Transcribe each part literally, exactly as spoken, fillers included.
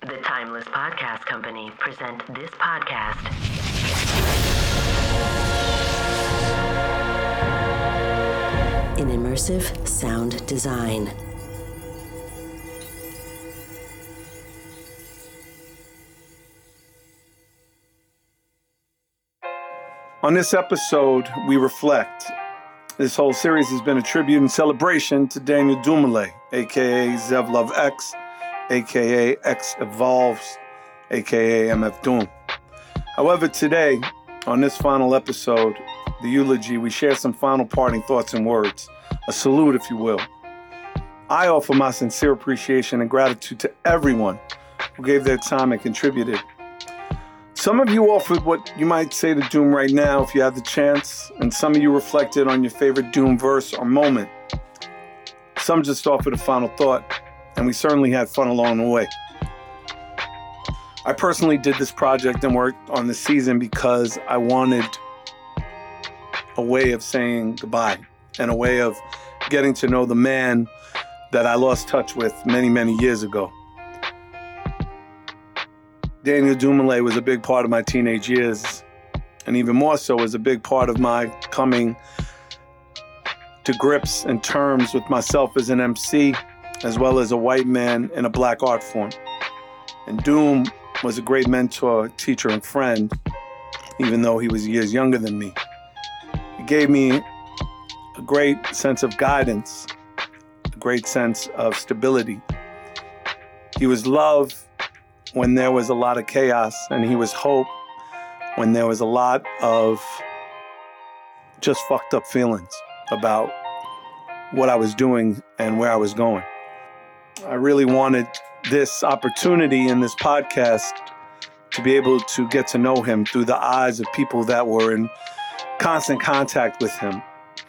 The Timeless Podcast Company present this podcast. In immersive sound design. On this episode, we reflect. This whole series has been a tribute and celebration to Daniel Dumile, aka Zevlov X, aka X Evolves, aka M F Doom. However, today, on this final episode, the eulogy, we share some final parting thoughts and words, a salute, if you will. I offer my sincere appreciation and gratitude to everyone who gave their time and contributed. Some of you offered what you might say to Doom right now if you had the chance, and some of you reflected on your favorite Doom verse or moment. Some just offered a final thought, and we certainly had fun along the way. I personally did this project and worked on the season because I wanted a way of saying goodbye and a way of getting to know the man that I lost touch with many, many years ago. Daniel Dumile was a big part of my teenage years, and even more so was a big part of my coming to grips and terms with myself as an M C, as well as a white man in a black art form. And Doom was a great mentor, teacher, and friend, even though he was years younger than me. He gave me a great sense of guidance, a great sense of stability. He was love when there was a lot of chaos, and he was hope when there was a lot of just fucked up feelings about what I was doing and where I was going. I really wanted this opportunity in this podcast to be able to get to know him through the eyes of people that were in constant contact with him,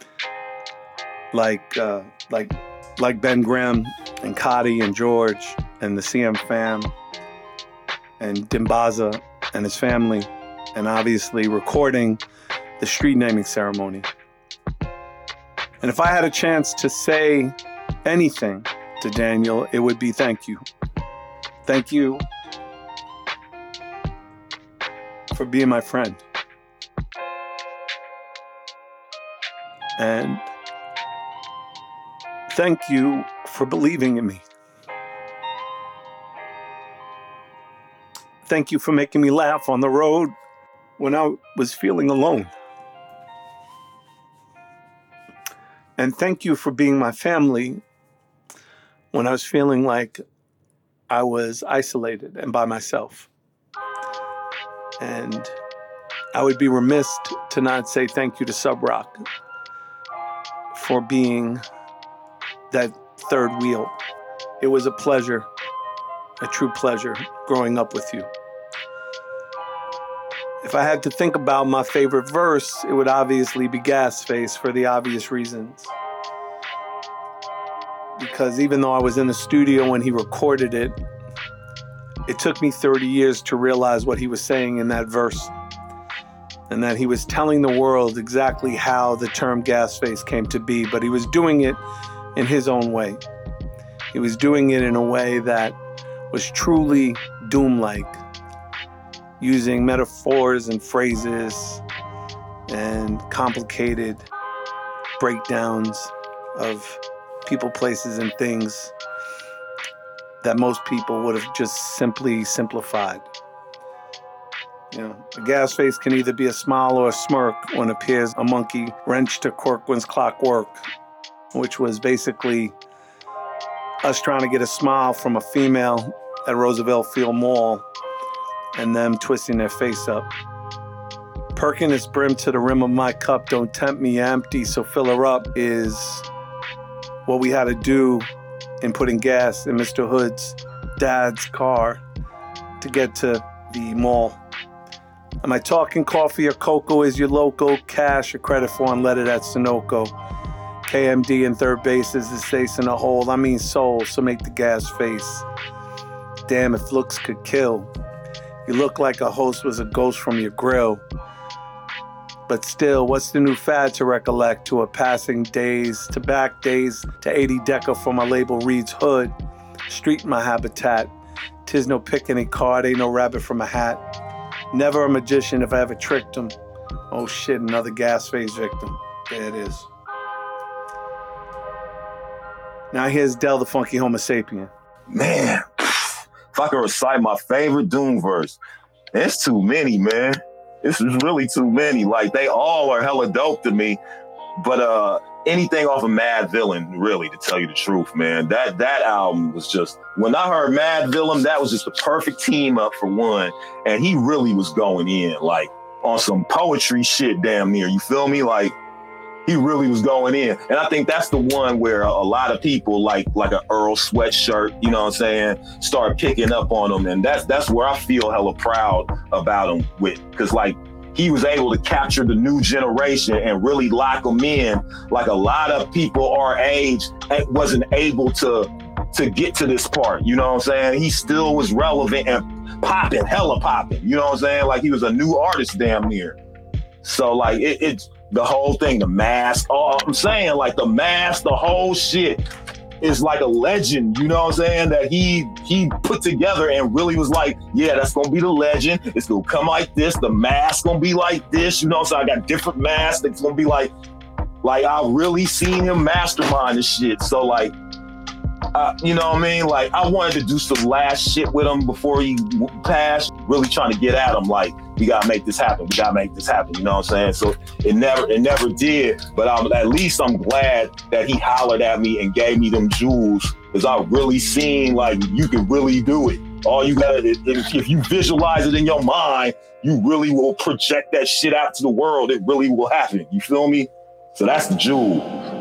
like uh, like like Ben Grimm and Cotty and George and the C M fam, and Dimbaza and his family, and obviously recording the street naming ceremony. And if I had a chance to say anything to Daniel, it would be thank you. Thank you for being my friend. And thank you for believing in me. Thank you for making me laugh on the road when I was feeling alone. And thank you for being my family when I was feeling like I was isolated and by myself. And I would be remiss to not say thank you to Sub Rock for being that third wheel. It was a pleasure, a true pleasure, growing up with you. If I had to think about my favorite verse, it would obviously be Gasface for the obvious reasons. Because even though I was in the studio when he recorded it, it took me thirty years to realize what he was saying in that verse. And that he was telling the world exactly how the term Gasface came to be, but he was doing it in his own way. He was doing it in a way that was truly Doom-like, using metaphors and phrases and complicated breakdowns of people, places, and things that most people would have just simply simplified. You know, a gas face can either be a smile or a smirk when it appears a monkey wrenched to Corcoran's clockwork, which was basically us trying to get a smile from a female at Roosevelt Field Mall and them twisting their face up. Perking this brim to the rim of my cup, don't tempt me empty, so fill her up, is what we had to do in putting gas in Mister Hood's dad's car to get to the mall. Am I talking coffee or cocoa? Is your local cash or credit form lettered at Sunoco? K M D and third base is the stace in a hole. I mean soul, so make the gas face. Damn, if looks could kill. You look like a host was a ghost from your grill. But still, what's the new fad to recollect to a passing days, to back days, to eighty deca for my label reads hood, street my habitat, 'Tis no pick any card, ain't no rabbit from a hat. Never a magician if I ever tricked him. Oh shit, another gas phase victim. There it is. Now here's Del the Funky Homo Sapien. Man, if I could recite my favorite Doom verse, it's too many, man. It's really too many. Like, they all are hella dope to me. But uh, anything off of Mad Villain, really, to tell you the truth, man. That that album was just, when I heard Mad Villain, that was just the perfect team up for one. And he really was going in, like, on some poetry shit damn near. You feel me? Like, he really was going in. And I think that's the one where a lot of people, like like an Earl Sweatshirt, you know what I'm saying, start picking up on him. And that's that's where I feel hella proud about him with. Because, like, he was able to capture the new generation and really lock them in. Like, a lot of people our age wasn't able to, to get to this part, you know what I'm saying? He still was relevant and popping, hella popping, you know what I'm saying? Like, he was a new artist damn near. So, like, it, it's, the whole thing, the mask, oh, I'm saying, like, the mask, the whole shit is like a legend, you know what I'm saying, that he he put together and really was like, yeah, that's gonna be the legend. It's gonna come like this. The mask gonna be like this, you know what I'm saying? I got different masks. It's gonna be like, like, I really seen him mastermind this shit. So, like, Uh, you know what I mean? Like, I wanted to do some last shit with him before he passed, really trying to get at him, like, we gotta make this happen, we gotta make this happen, you know what I'm saying? So it never it never did, but I'm, at least I'm glad that he hollered at me and gave me them jewels, because I really seen, like, you can really do it. All you gotta, if, if you visualize it in your mind, you really will project that shit out to the world. It really will happen, you feel me? So that's the jewel.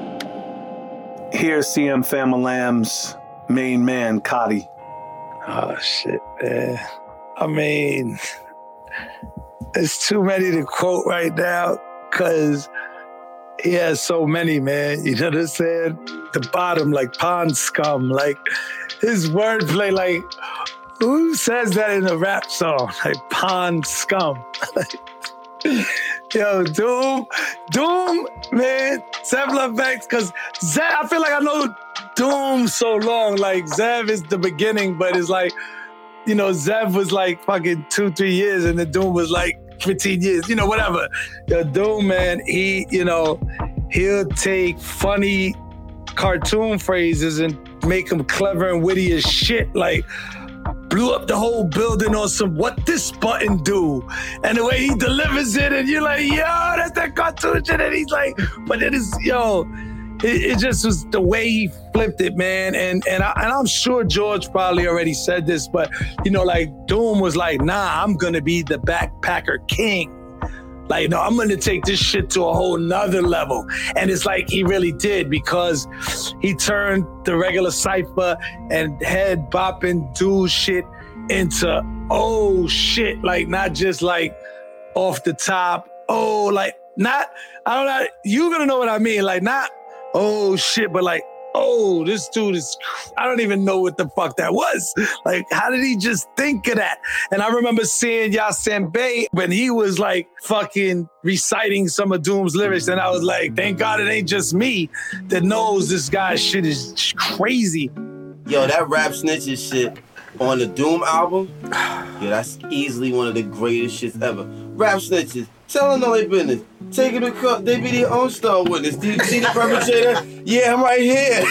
Here's C M Familam's main man, Cotty. Oh, shit, man. I mean, it's too many to quote right now because he has so many, man. You know what I'm saying? The bottom, like pond scum. Like, his wordplay, like, who says that in a rap song? Like, pond scum. Yo, Doom, Doom, man, Zev Love Banks, because Zev, I feel like I know Doom so long. Like, Zev is the beginning, but it's like, you know, Zev was like fucking two, three years, and then Doom was like fifteen years, you know, whatever. Yo, Doom, man, he, you know, he'll take funny cartoon phrases and make them clever and witty as shit. Like, blew up the whole building on some what this button do, and the way he delivers it, and you're like, yo, that's that cartoon shit, and he's like, but it is, yo, it, it just was the way he flipped it, man, and and, I, and I'm sure George probably already said this, but, you know, like, Doom was like, nah, I'm gonna be the backpacker king. Like, no, I'm gonna take this shit to a whole nother level. And it's like he really did, because he turned the regular cypher and head bopping dude shit into, oh shit, like, not just like off the top, oh, like, not, I don't know, you're gonna know what I mean, like, not, oh shit, but like, oh, this dude is, I don't even know what the fuck that was. Like, how did he just think of that? And I remember seeing Yasin Bey when he was like fucking reciting some of Doom's lyrics, and I was like, thank God it ain't just me that knows this guy's shit is crazy. Yo, that Rap Snitches shit on the Doom album, yo, that's easily one of the greatest shits ever. Rap Snitches, telling all their business, taking the cut, they be their own star witness. Do you see the perpetrator? Yeah, I'm right here.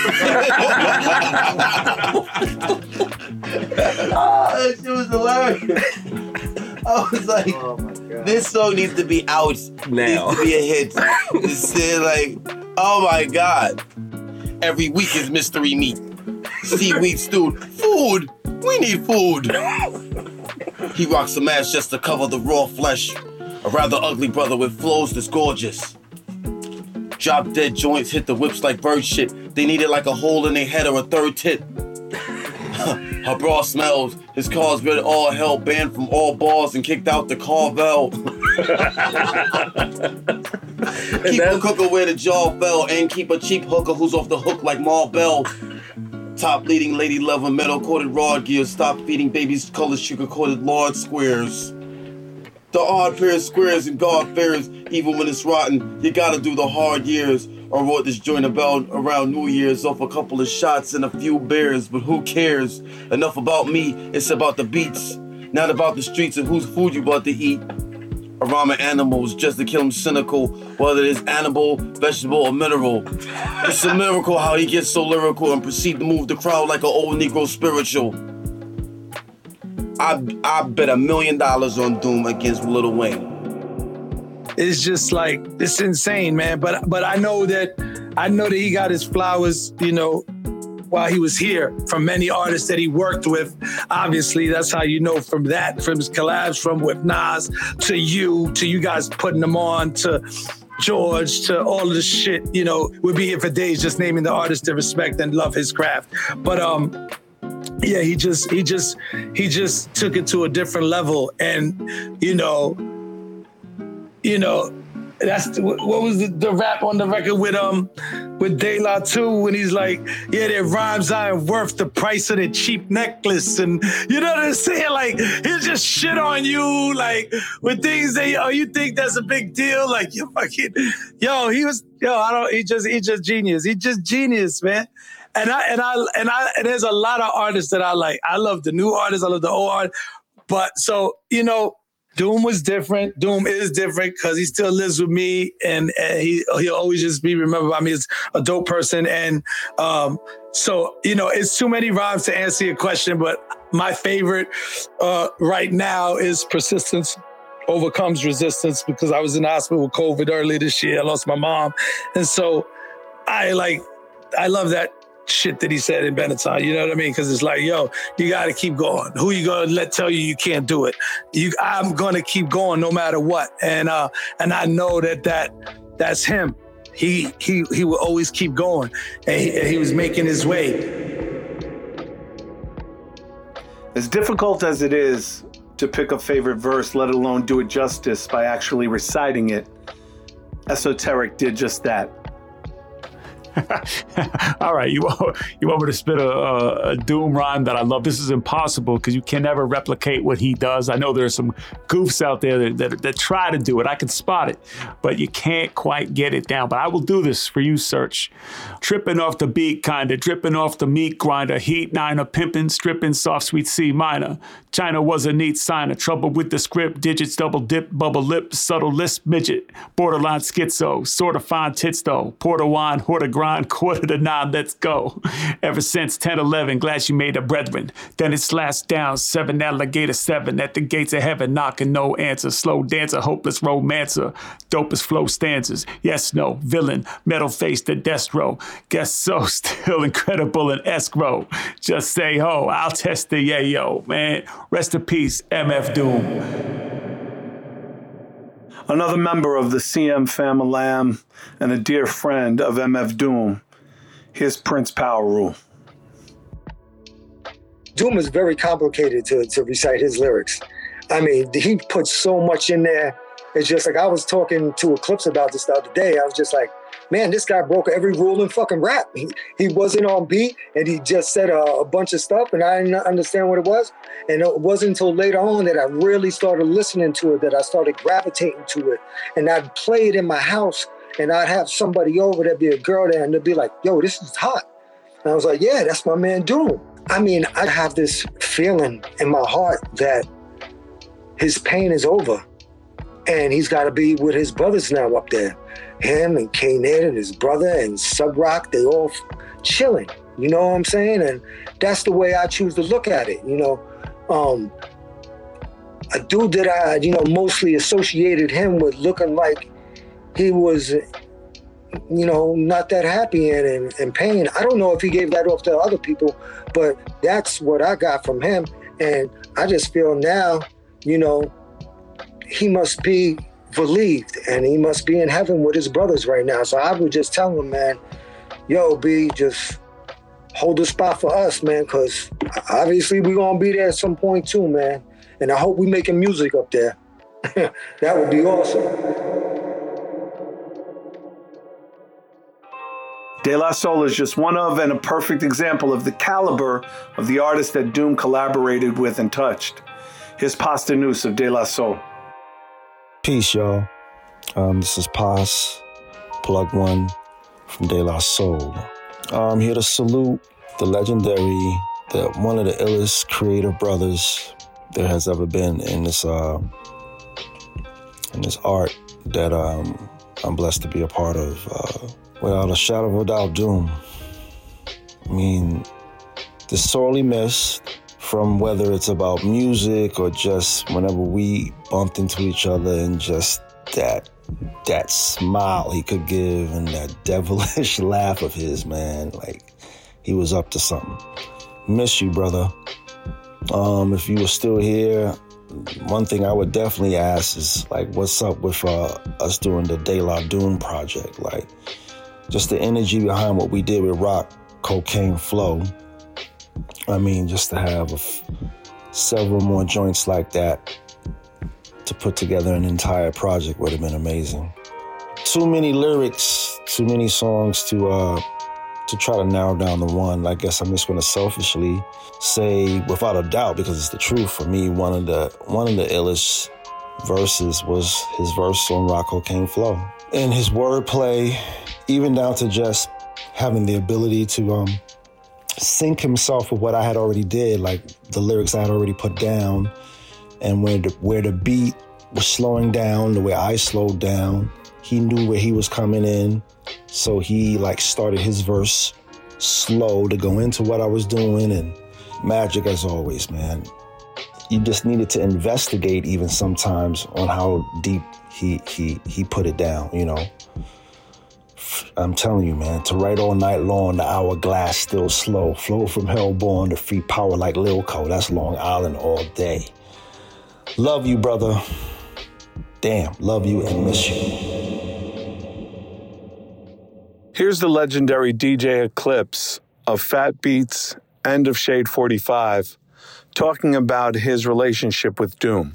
Oh, that shit was hilarious. I was like, oh my God, this song needs to be out now. Needs to be a hit. It's like, oh my God. Every week is mystery meat. Seaweed stewed. Food. We need food. He rocks a mask just to cover the raw flesh. A rather ugly brother with flows that's gorgeous. Drop dead joints, hit the whips like bird shit. They need it like a hole in their head or a third tit. Her bra smells. His car's been all hell, banned from all bars and kicked out the Carvel. Keep a cooker where the jaw fell, and keep a cheap hooker who's off the hook like Marvel. Top leading lady lover, metal coated rod gears. Stop feeding babies colors sugar coated lard squares. The odd pair of squares and God fears, even when it's rotten, you gotta do the hard years. I wrote this joint about around New Year's off a couple of shots and a few beers, but who cares? Enough about me, it's about the beats, not about the streets and whose food you about to eat. Arama animals just to kill them cynical, whether it's animal, vegetable, or mineral. It's a miracle how he gets so lyrical and proceed to move the crowd like an old Negro spiritual. I I bet a million dollars on Doom against Lil Wayne. It's just like, it's insane, man. But but I know that I know that he got his flowers, you know, while he was here from many artists that he worked with. Obviously, that's how you know from that, from his collabs, from with Nas to you, to you guys putting them on, to George, to all of the shit, you know, we'd be here for days just naming the artists to respect and love his craft. But um, yeah, he just, he just, he just took it to a different level. And, you know, you know, that's what was the, the rap on the record with um with De La two when he's like, yeah, their rhymes aren't worth the price of their cheap necklace, and you know what I'm saying? Like, he'll just shit on you, like with things that oh you think that's a big deal, like you fucking yo he was yo I don't he just he just genius he just genius man. And I and I and I and there's a lot of artists that I like. I love the new artists, I love the old artists, but so you know. Doom was different. Doom is different because he still lives with me, and, and he he'll always just be remembered by me as a dope person. And um, so you know, it's too many rhymes to answer your question, but my favorite uh, right now is Persistence Overcomes Resistance, because I was in the hospital with COVID earlier this year. I lost my mom, and so I like I love that shit that he said in Benetton, you know what I mean? Because it's like, yo, you got to keep going. Who you gonna let tell you you can't do it? You, I'm gonna keep going no matter what, and uh, and I know that that that's him. He he he will always keep going, and he, and he was making his way. As difficult as it is to pick a favorite verse, let alone do it justice by actually reciting it, Esoteric did just that. All right, you want, you want me to spit a, a, a Doom rhyme that I love? This is impossible because you can never replicate what he does. I know there's some goofs out there that, that, that try to do it. I can spot it, but you can't quite get it down. But I will do this for you, Search. Tripping off the beat, kinda, dripping off the meat grinder, heat niner, pimping, stripping, soft sweet C minor. China was a neat signer, trouble with the script, digits double dip, bubble lip, subtle lisp midget, borderline schizo, sort of fine tits though, porter wine, horta grind, quarter to nine, let's go. Ever since ten eleven, glad you made a brethren. Then it slashed down, seven alligator seven, at the gates of heaven, knocking no answer, slow dancer, hopeless romancer, dopest flow stanzas, yes, no, villain, metal face to destro, guess so, still incredible in escrow, just say ho, I'll test the yayo, man. Rest in peace, M F Doom. Another member of the C M Fam-A-Lam and a dear friend of M F Doom, here's Prince Power Rule. Doom is very complicated to, to recite his lyrics. I mean, he puts so much in there. It's just like, I was talking to Eclipse about this the other day. I was just like, man, this guy broke every rule in fucking rap. He, he wasn't on beat, and he just said a, a bunch of stuff, and I didn't understand what it was. And it wasn't until later on that I really started listening to it, that I started gravitating to it. And I'd play it in my house, and I'd have somebody over, there'd be a girl there, and they'd be like, yo, this is hot. And I was like, yeah, that's my man Doom. I mean, I have this feeling in my heart that his pain is over, and he's got to be with his brothers now up there. Him and K-Ned and his brother and Sub Rock, they all chilling. You know what I'm saying? And that's the way I choose to look at it. You know, um, a dude that I, you know, mostly associated him with looking like he was, you know, not that happy and in, in pain. I don't know if he gave that off to other people, but that's what I got from him. And I just feel now, you know, he must be relieved and he must be in heaven with his brothers right now. So I would just tell him, man, yo, B, just hold the spot for us, man, because obviously we're going to be there at some point too, man. And I hope we making music up there. That would be awesome. De La Soul is just one of and a perfect example of the caliber of the artist that Doom collaborated with and touched. Here's Pasta Noose of De La Soul. Peace, y'all. Um, this is Paz, Plug One, from De La Soul. I'm here to salute the legendary, the one of the illest creative brothers there has ever been in this uh, in this art that um, I'm blessed to be a part of. Uh, without a shadow of a doubt, Doom. I mean, this sorely missed from whether it's about music or just whenever we bumped into each other and just that that smile he could give and that devilish laugh of his, man. Like, he was up to something. Miss you, brother. Um, if you were still here, one thing I would definitely ask is, like, what's up with uh, us doing the De La Doom project? Like, just the energy behind what we did with Rock, Cocaine Flow. I mean, just to have a f- several more joints like that to put together an entire project would have been amazing. Too many lyrics, too many songs to uh, to try to narrow down the one. I guess I'm just going to selfishly say, without a doubt, because it's the truth for me, one of the one of the illest verses was his verse on Rock, Cocaine Flow. And his wordplay, even down to just having the ability to um, sync himself with what I had already did, like the lyrics I had already put down, and where the, where the beat was slowing down, the way I slowed down, he knew where he was coming in, so he like started his verse slow to go into what I was doing, and magic as always, man. You just needed to investigate even sometimes on how deep he he he put it down, you know. I'm telling you, man, to write all night long, the hourglass still slow. Flow from Hellborn to free power like Lil Co. That's Long Island all day. Love you, brother. Damn, love you and miss you. Here's the legendary D J Eclipse of Fat Beats and of Shade forty-five talking about his relationship with Doom.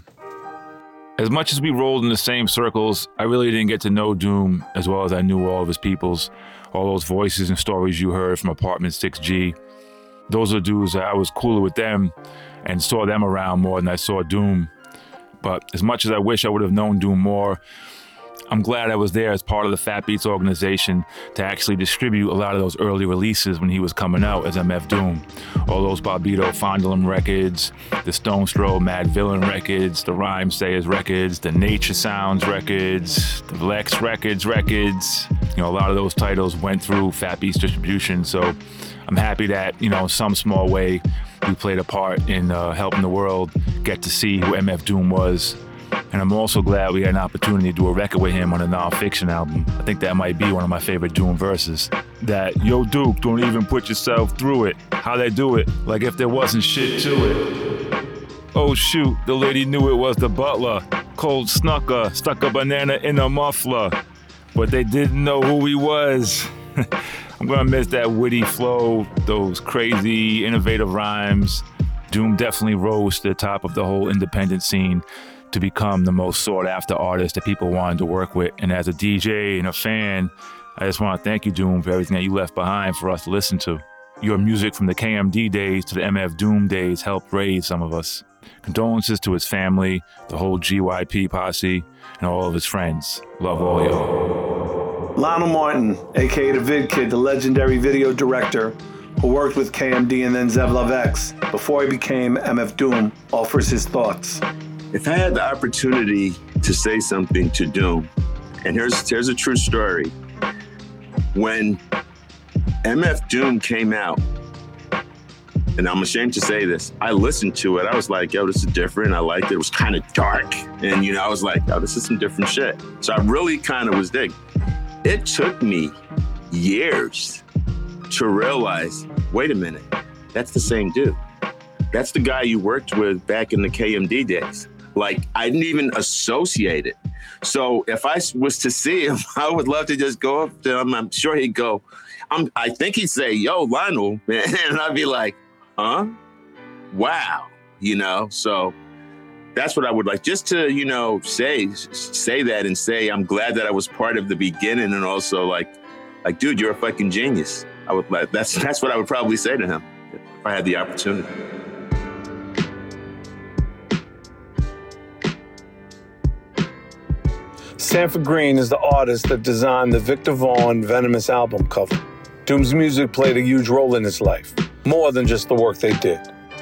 As much as we rolled in the same circles, I really didn't get to know Doom as well as I knew all of his peoples, all those voices and stories you heard from Apartment six G. Those are dudes that I was cooler with them and saw them around more than I saw Doom. But as much as I wish I would have known Doom more, I'm glad I was there as part of the Fat Beats organization to actually distribute a lot of those early releases when he was coming out as M F Doom. All those Bobbito Fondlem records, the Stone Throw Mad Villain records, the Rhyme Sayers records, the Nature Sounds records, the Lex Records records. You know, a lot of those titles went through Fat Beats distribution. So I'm happy that, you know, in some small way, we played a part in uh, helping the world get to see who M F Doom was. And I'm also glad we had an opportunity to do a record with him on a non-fiction album. I think that might be one of my favorite Doom verses. That, yo, Duke, don't even put yourself through it. How they do it, like if there wasn't shit to it. Oh, shoot, the lady knew it was the butler. Cold snucker, stuck a banana in a muffler. But they didn't know who he was. I'm gonna miss that witty flow, those crazy, innovative rhymes. Doom definitely rose to the top of the whole independent scene to become the most sought-after artist that people wanted to work with. And as a D J and a fan, I just want to thank you, Doom, for everything that you left behind for us to listen to. Your music from the K M D days to the M F Doom days helped raise some of us. Condolences to his family, the whole G Y P posse, and all of his friends. Love all y'all. Lionel Martin, a k a the Vid Kid, the legendary video director who worked with K M D and then Zev Love X before he became M F Doom, offers his thoughts. If I had the opportunity to say something to Doom, and here's here's a true story. When M F Doom came out, and I'm ashamed to say this, I listened to it. I was like, yo, this is different. I liked it. It was kind of dark. And, you know, I was like, oh, this is some different shit. So I really kind of was digging. It took me years to realize, wait a minute, that's the same dude. That's the guy you worked with back in the K M D days. Like, I didn't even associate it. So if I was to see him, I would love to just go up to him. I'm sure he'd go, I'm, I think he'd say, yo, Lionel, man. And I'd be like, huh? Wow. You know, so that's what I would like just to, you know, say, say that and say, I'm glad that I was part of the beginning. And also like, like, dude, you're a fucking genius. I would like, that's, that's what I would probably say to him if I had the opportunity. Sanford Green is the artist that designed the Victor Vaughn Venomous album cover. Doom's music played a huge role in his life, more than just the work they did.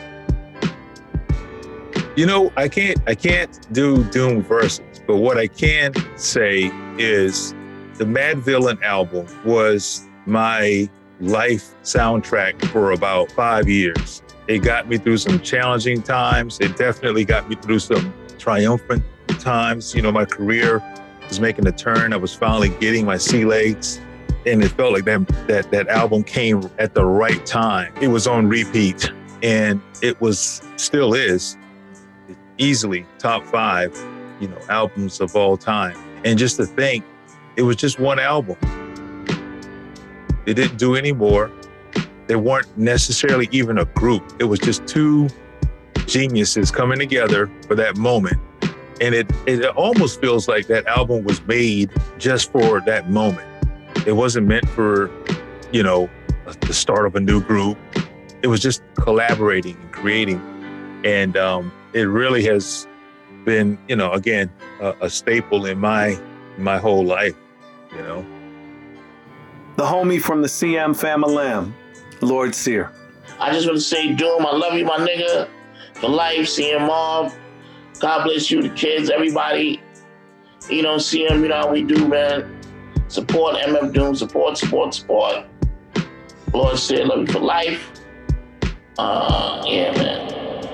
You know, I can't I can't do Doom verses, but what I can say is the Mad Villain album was my life soundtrack for about five years. It got me through some challenging times. It definitely got me through some triumphant times. You know, my career was making a turn. I was finally getting my sea legs. And it felt like that, that, that album came at the right time. It was on repeat. And it was, still is, easily top five, you know, albums of all time. And just to think, it was just one album. They didn't do any more. They weren't necessarily even a group. It was just two geniuses coming together for that moment. And it, it almost feels like that album was made just for that moment. It wasn't meant for, you know, the start of a new group. It was just collaborating and creating. And um, it really has been, you know, again, a, a staple in my my whole life, you know. The homie from the C M Fam-A-Lam, Lord Sear. I just want to say, Doom, I love you, my nigga, for life. C M Mom, God bless you, the kids, everybody. You know, C M, you know how we do, man. Support M F Doom, support, support, support. Lord Sear, love you for life. Uh, yeah, man.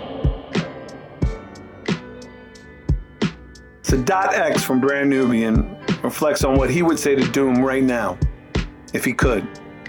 So Dot X from Brand Nubian reflects on what he would say to Doom right now, if he could.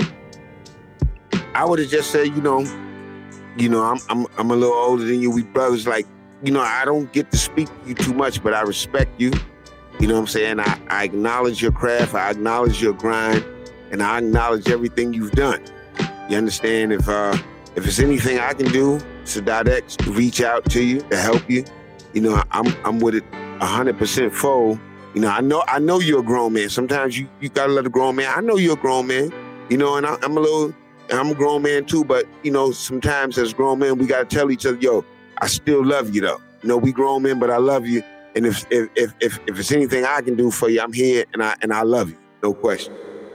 I would have just said, you know, you know, I'm I'm I'm a little older than you. We brothers, like, you know, I don't get to speak to you too much, but I respect you. You know what I'm saying? I, I acknowledge your craft, I acknowledge your grind, and I acknowledge everything you've done. You understand? If uh if it's anything I can do, Sadat X, to reach out to you, to help you, you know, I'm I'm with it one hundred percent full. You know, I know I know you're a grown man. Sometimes you, you gotta let a grown man. I know you're a grown man, you know, and I, I'm a little, I'm a grown man too, but, you know, sometimes as grown men, we gotta tell each other, yo, I still love you though. You know, we grown men, but I love you. And if if if if, if it's anything I can do for you, I'm here and I and I love you. No question.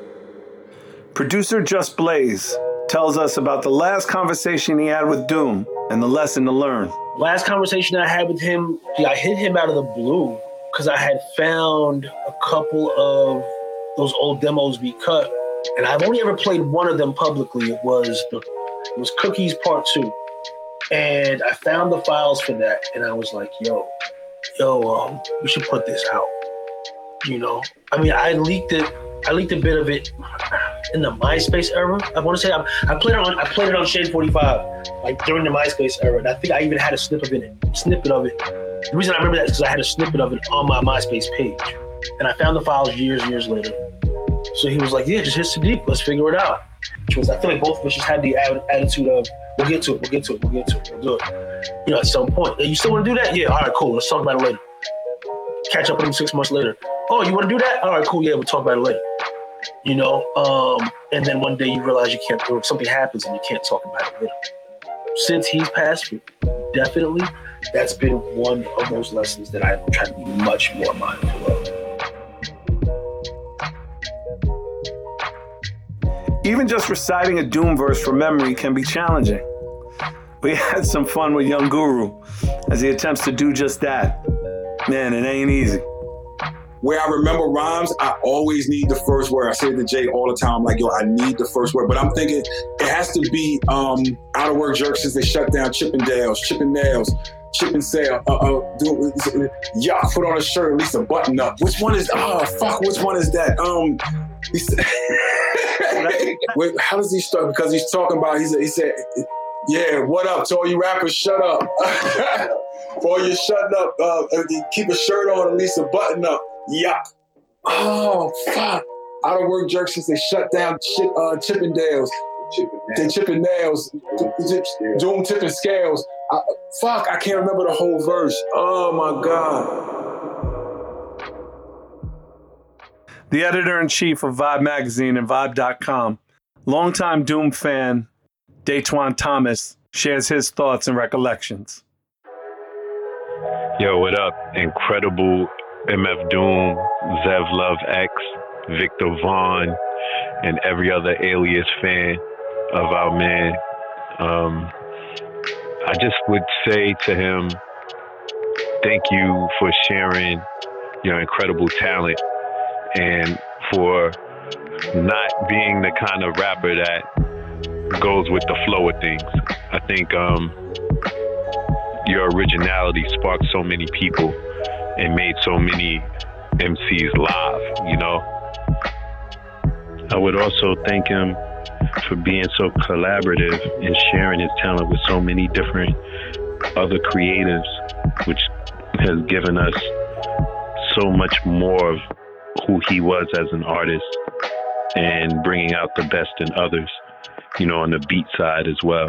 Producer Just Blaze tells us about the last conversation he had with Doom and the lesson to learn. Last conversation I had with him, I hit him out of the blue because I had found a couple of those old demos we cut, and I've only ever played one of them publicly. It was the it was Cookies Part Two, and I found the files for that, and I was like, "Yo, yo, um, we should put this out." You know, I mean, I leaked it. I leaked a bit of it in the MySpace era. I want to say I, I played it on. I played it on Shade forty-five, like during the MySpace era, and I think I even had a snippet of it. Snippet of it. The reason I remember that is because I had a snippet of it on my MySpace page, and I found the files years, years later. So he was like, "Yeah, just hit Sadiq. Let's figure it out." Which was, I feel like both of us just had the attitude of, "We'll get to it. We'll get to it. We'll get to it. We'll do it." You know, at some point, hey, you still want to do that? Yeah. All right, cool. Let's talk about it later. Catch up with him six months later. Oh, you want to do that? All right, cool. Yeah, we'll talk about it later. You know, um, and then one day you realize you can't, or something happens and you can't talk about it later. Since he's passed, definitely, that's been one of those lessons that I try to be much more mindful of. Even just reciting a Doom verse from memory can be challenging. We had some fun with Young Guru as he attempts to do just that. Man, it ain't easy. Where I remember rhymes, I always need the first word. I say it to Jay all the time, I'm like, yo, I need the first word. But I'm thinking it has to be um, Out of Work Jerk since they shut down Chippendales, Chippendales, Chip and Sale. Uh, uh, do, yeah, put on a shirt, at least a button up. Which one is, oh, fuck, which one is that? Um, he said, wait, how does he start? Because he's talking about, he said, he said, yeah, what up to all you rappers, shut up. For all you shutting up, uh, keep a shirt on, at least a button up. Yeah. Oh, fuck. Out of Work Jerk since they shut down Chip, uh, Chippendales. The Chippendales. Doom Tipping Scales. I, fuck, I can't remember the whole verse. Oh, my God. The editor-in-chief of Vibe Magazine and Vibe dot com, longtime Doom fan, Daytwan Thomas, shares his thoughts and recollections. Yo, what up? Incredible M F Doom, Zev Love X, Victor Vaughn, and every other Alias fan of our man. Um, I just would say to him, thank you for sharing your incredible talent and for not being the kind of rapper that goes with the flow of things. I think um, your originality sparked so many people and made so many M Cs live, you know? I would also thank him for being so collaborative and sharing his talent with so many different other creatives, which has given us so much more of who he was as an artist and bringing out the best in others, you know, on the beat side as well.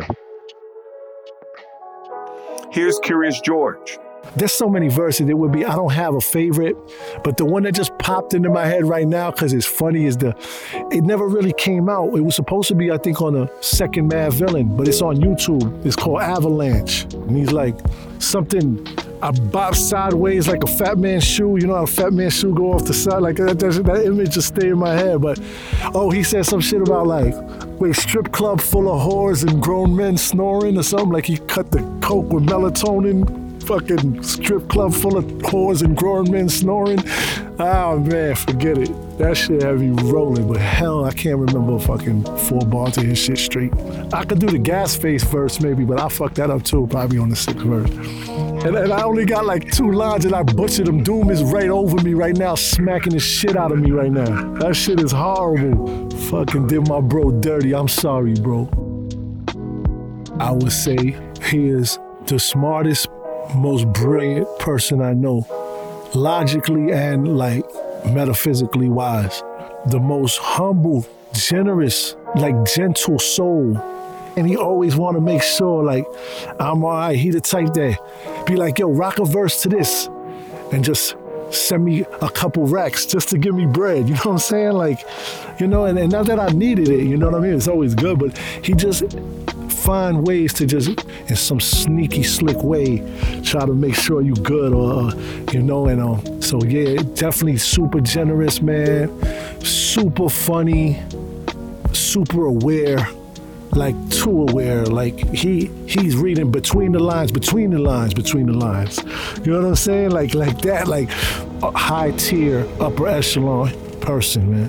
Here's Curious George. There's so many verses. It would be, I don't have a favorite, but the one that just popped into my head right now, because it's funny, is the, it never really came out. It was supposed to be, I think, on the second Mad Villain, but it's on YouTube. It's called Avalanche. And he's like, something, I bop sideways like a Fat Man shoe. You know how a Fat Man shoe go off the side? Like that, that, that image just stayed in my head. But, oh, he said some shit about like, wait, strip club full of whores and grown men snoring or something. Like he cut the coke with melatonin. Fucking strip club full of whores and grown men snoring. Oh man, forget it. That shit had me rolling, but hell, I can't remember fucking four bars of his shit straight. I could do the Gas Face verse maybe, but I fucked that up too, probably on the sixth verse. And, and I only got like two lines and I butchered them. Doom is right over me right now, smacking the shit out of me right now. That shit is horrible. Fucking did my bro dirty. I'm sorry, bro. I would say he is the smartest, most brilliant person I know, logically and like metaphysically wise. The most humble, generous, like gentle soul. And he always want to make sure like, I'm all right. He the type that be like, yo, rock a verse to this and just send me a couple racks just to give me bread. You know what I'm saying? Like, you know, and, and not that I needed it, you know what I mean? It's always good, but he just find ways to just, in some sneaky, slick way, try to make sure you good, or, uh, you know, and um, so yeah, definitely super generous, man, super funny, super aware, like too aware, like he he's reading between the lines, between the lines, between the lines. You know what I'm saying? Like like that, like a high tier, upper echelon person, man.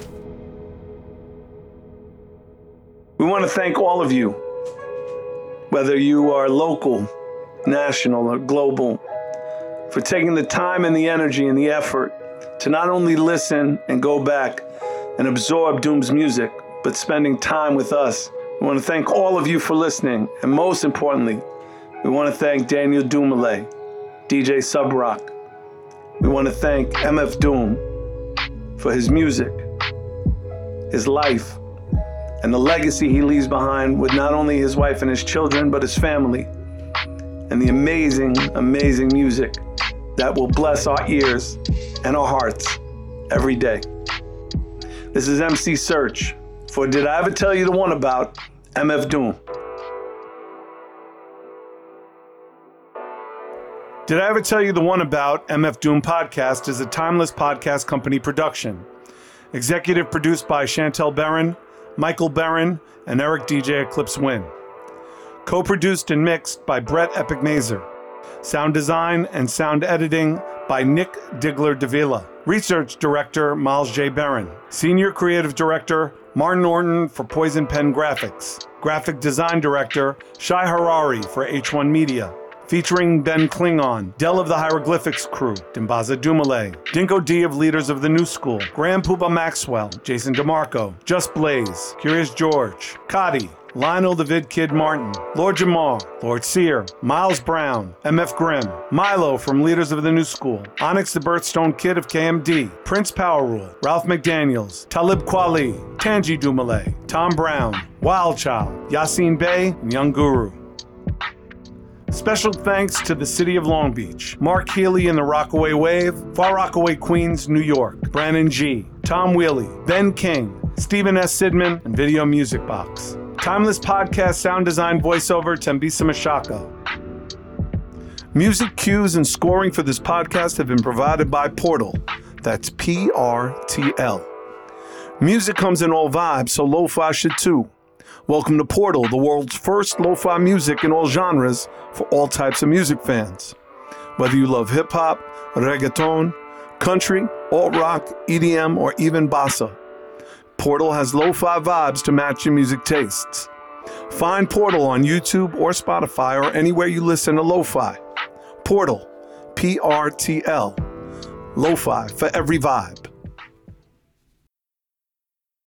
We want to thank all of you, whether you are local, national, or global, for taking the time and the energy and the effort to not only listen and go back and absorb Doom's music, but spending time with us. We want to thank all of you for listening, and most importantly, we want to thank Daniel Dumile, D J Subrock. We want to thank M F Doom for his music, his life, and the legacy he leaves behind with not only his wife and his children, but his family, and the amazing, amazing music that will bless our ears and our hearts every day. This is M C Search for Did I Ever Tell You the One About M F Doom. Did I Ever Tell You the One About M F Doom podcast is a Timeless Podcast Company production. Executive produced by Chantel Barron, Michael Barron, and Eric D J Eclipse Win. Co-produced and mixed by Brett Epic Mazer. Sound design and sound editing by Nick Digler Davila. Research Director Miles J. Barron. Senior Creative Director Martin Orton for Poison Pen Graphics. Graphic Design Director Shai Harari for H one Media. Featuring Ben Klingon, Del of the Hieroglyphics Crew, Dimbaza Dumile, Dinko D of Leaders of the New School, Graham Puba Maxwell, Jason DeMarco, Just Blaze, Curious George, Cotty, Lionel the Vid Kid Martin, Lord Jamar, Lord Sear, Miles Brown, M F Grimm, Milo from Leaders of the New School, Onyx the Birthstone Kid of K M D, Prince Power Rule, Ralph McDaniels, Talib Kweli, Tanji Dumile, Tom Brown, Wild Child, Yassine Bey, and Young Guru. Special thanks to the City of Long Beach, Mark Healy and the Rockaway Wave, Far Rockaway, Queens, New York, Brandon G, Tom Wheely, Ben King, Stephen S. Sidman, and Video Music Box. Timeless Podcast sound design voiceover, Tembisa Mashaka. Music cues and scoring for this podcast have been provided by Portal. That's P R T L. Music comes in all vibes, so lo-fi should too. Welcome to Portal, the world's first lo-fi music in all genres for all types of music fans. Whether you love hip-hop, reggaeton, country, alt-rock, E D M, or even bossa, Portal has lo-fi vibes to match your music tastes. Find Portal on YouTube or Spotify or anywhere you listen to lo-fi. Portal, P R T L. Lo-fi for every vibe.